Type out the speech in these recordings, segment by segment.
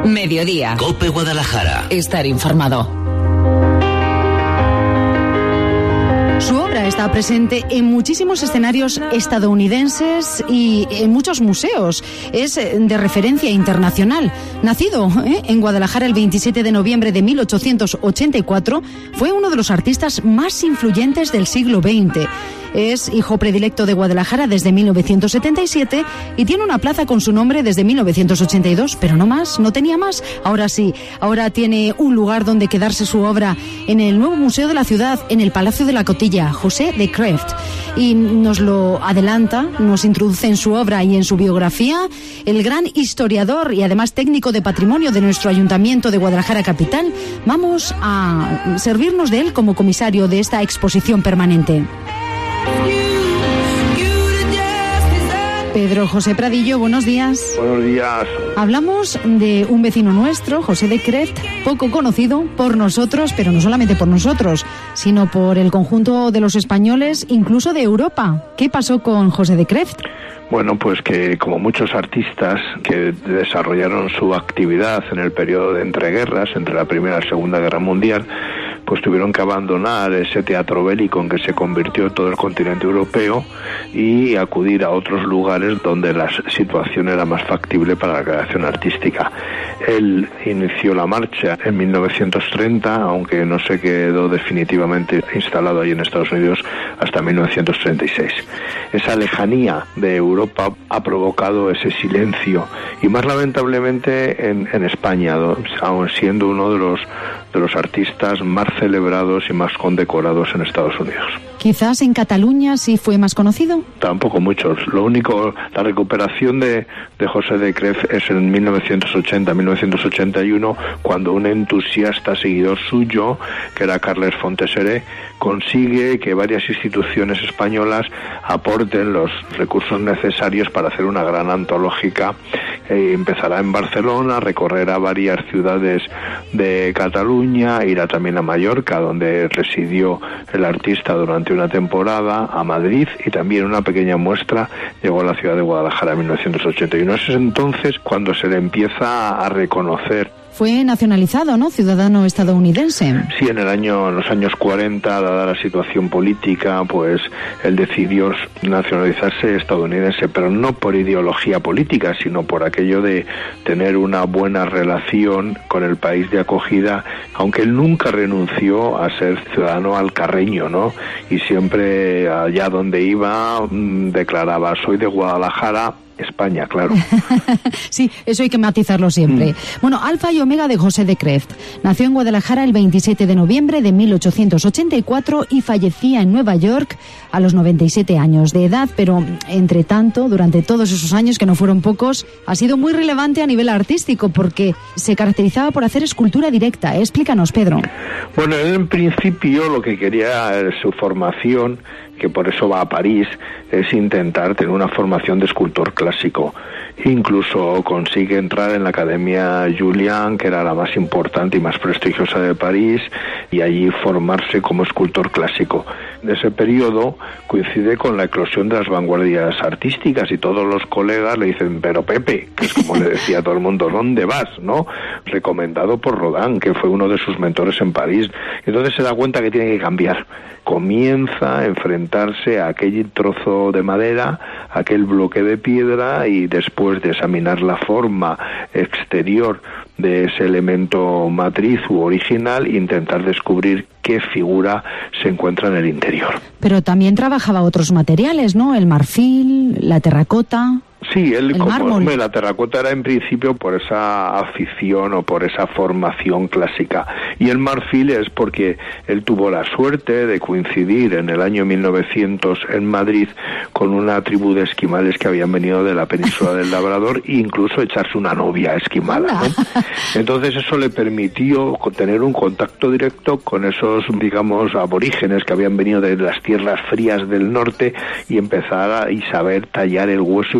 Mediodía. COPE Guadalajara. Estar informado. Su obra está presente en muchísimos escenarios estadounidenses y en muchos museos. Es de referencia internacional. Nacido en Guadalajara el 27 de noviembre de 1884, fue uno de los artistas más influyentes del siglo XX. Es hijo predilecto de Guadalajara desde 1977 y tiene una plaza con su nombre desde 1982, pero no más, no tenía más. Ahora sí, ahora tiene un lugar donde quedarse su obra en el nuevo museo de la ciudad, en el Palacio de la Cotilla, José de Kreft. Y nos lo adelanta, nos introduce en su obra y en su biografía el gran historiador y además técnico de patrimonio de nuestro Ayuntamiento de Guadalajara Capital. Vamos a servirnos de él como comisario de esta exposición permanente. Pedro José Pradillo, buenos días. Buenos días. Hablamos de un vecino nuestro, José de Kreft, poco conocido por nosotros, pero no solamente por nosotros, sino por el conjunto de los españoles, incluso de Europa. ¿Qué pasó con José de Kreft? Bueno, pues que como muchos artistas que desarrollaron su actividad en el periodo de entreguerras, entre la Primera y la Segunda Guerra Mundial, pues tuvieron que abandonar ese teatro bélico en que se convirtió todo el continente europeo y acudir a otros lugares donde la situación era más factible para la creación artística. Él inició la marcha en 1930, aunque no se quedó definitivamente instalado ahí en Estados Unidos hasta 1936. Esa lejanía de Europa ha provocado ese silencio, y más lamentablemente en España, aun siendo uno de los artistas más celebrados y más condecorados en Estados Unidos. Quizás en Cataluña sí fue más conocido. Tampoco muchos. Lo único, la recuperación de José de Kreft es en 1980-1981, cuando un entusiasta seguidor suyo, que era Carles Fonteseré, consigue que varias instituciones españolas aporten los recursos necesarios para hacer una gran antológica. Empezará en Barcelona, recorrerá varias ciudades de Cataluña, irá también a Mallorca, donde residió el artista durante una temporada, a Madrid, y también una pequeña muestra llegó a la ciudad de Guadalajara en 1981. Es entonces cuando se le empieza a reconocer. Fue nacionalizado, ¿no? Ciudadano estadounidense. Sí, en los años 40, dada la situación política, pues él decidió nacionalizarse estadounidense, pero no por ideología política, sino por aquello de tener una buena relación con el país de acogida, aunque él nunca renunció a ser ciudadano alcarreño, ¿no? Y siempre allá donde iba declaraba: soy de Guadalajara, España, claro. Sí, eso hay que matizarlo siempre. Bueno, alfa y omega de José de Kreft. Nació en Guadalajara el 27 de noviembre de 1884 y fallecía en Nueva York a los 97 años de edad, pero entre tanto, durante todos esos años, que no fueron pocos, ha sido muy relevante a nivel artístico porque se caracterizaba por hacer escultura directa. Explícanos, Pedro. Bueno, él en principio lo que quería, su formación, que por eso va a París, es intentar tener una formación de escultor clásico. Incluso consigue entrar en la Academia Julian, que era la más importante y más prestigiosa de París, y allí formarse como escultor clásico. En ese periodo coincide con la eclosión de las vanguardias artísticas, y todos los colegas le dicen: pero Pepe, que es como le decía a todo el mundo, ¿dónde vas?, ¿no? Recomendado por Rodin, que fue uno de sus mentores en París. Entonces se da cuenta que tiene que cambiar. Comienza a enfrentarse a aquel trozo de madera, a aquel bloque de piedra, y después de examinar la forma exterior de ese elemento matriz u original, intentar descubrir qué figura se encuentra en el interior. Pero también trabajaba otros materiales, ¿no? El marfil, la terracota. Sí, él, como la terracota era en principio por esa afición o por esa formación clásica, y el marfil es porque él tuvo la suerte de coincidir en el año 1900 en Madrid con una tribu de esquimales que habían venido de la península del Labrador, e incluso echarse una novia esquimala, ¿no? Entonces eso le permitió tener un contacto directo con esos, digamos, aborígenes que habían venido de las tierras frías del norte, y empezar a saber tallar el hueso y material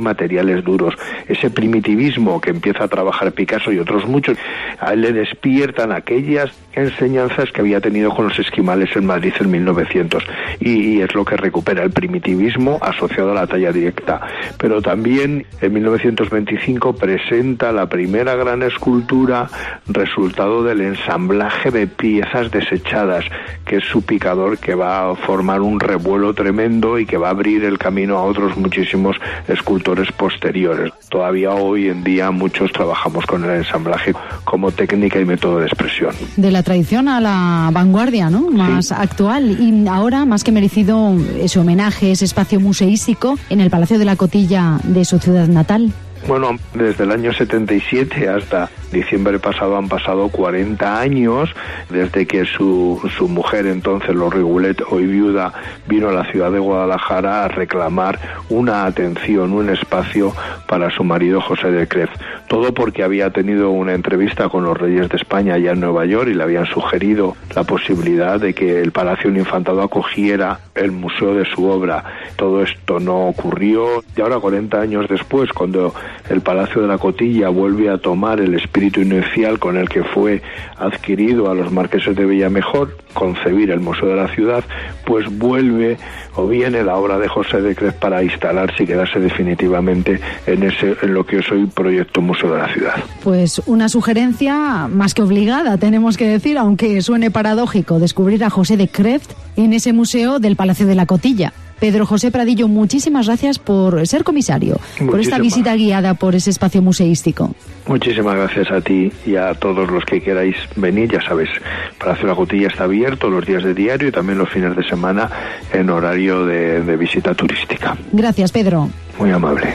materiales duros. Ese primitivismo que empieza a trabajar Picasso y otros muchos, a él le despiertan aquellas enseñanzas que había tenido con los esquimales en Madrid en 1900, y es lo que recupera el primitivismo asociado a la talla directa. Pero también en 1925 presenta la primera gran escultura resultado del ensamblaje de piezas desechadas, que es su picador, que va a formar un revuelo tremendo y que va a abrir el camino a otros muchísimos escultores posteriores. Todavía hoy en día muchos trabajamos con el ensamblaje como técnica y método de expresión. De la tradición a la vanguardia, ¿no? Más actual, y ahora más que merecido ese homenaje, ese espacio museístico en el Palacio de la Cotilla de su ciudad natal. Bueno, desde el año 77 hasta diciembre pasado han pasado 40 años desde que su mujer, entonces Lorri Goulet, hoy viuda, vino a la ciudad de Guadalajara a reclamar una atención, un espacio para su marido José de Creft. Todo porque había tenido una entrevista con los reyes de España allá en Nueva York y le habían sugerido la posibilidad de que el Palacio del Infantado acogiera el museo de su obra. Todo esto no ocurrió, y ahora 40 años después, cuando el Palacio de la Cotilla vuelve a tomar el espíritu inicial con el que fue adquirido a los marqueses de Villamejor, concebir el Museo de la Ciudad, pues vuelve o viene la obra de José de Creft para instalarse y quedarse definitivamente en lo que es hoy Proyecto Museo de la Ciudad. Pues una sugerencia más que obligada, tenemos que decir, aunque suene paradójico, descubrir a José de Creft en ese museo del Palacio de la Cotilla. Pedro José Pradillo, muchísimas gracias por ser comisario, por esta visita guiada por ese espacio museístico. Muchísimas gracias a ti y a todos los que queráis venir. Ya sabes, Palacio de la Cotilla está abierto los días de diario y también los fines de semana en horario de visita turística. Gracias, Pedro. Muy amable.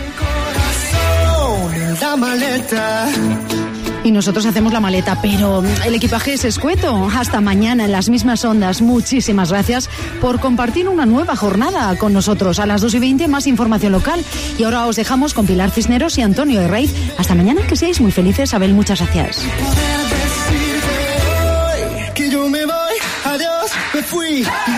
Y nosotros hacemos la maleta, pero el equipaje es escueto. Hasta mañana en las mismas ondas. Muchísimas gracias por compartir una nueva jornada con nosotros. A las 2:20 más información local. Y ahora os dejamos con Pilar Cisneros y Antonio Herraiz. Hasta mañana, que seáis muy felices. Abel, muchas gracias. Que yo me voy, adiós, me fui.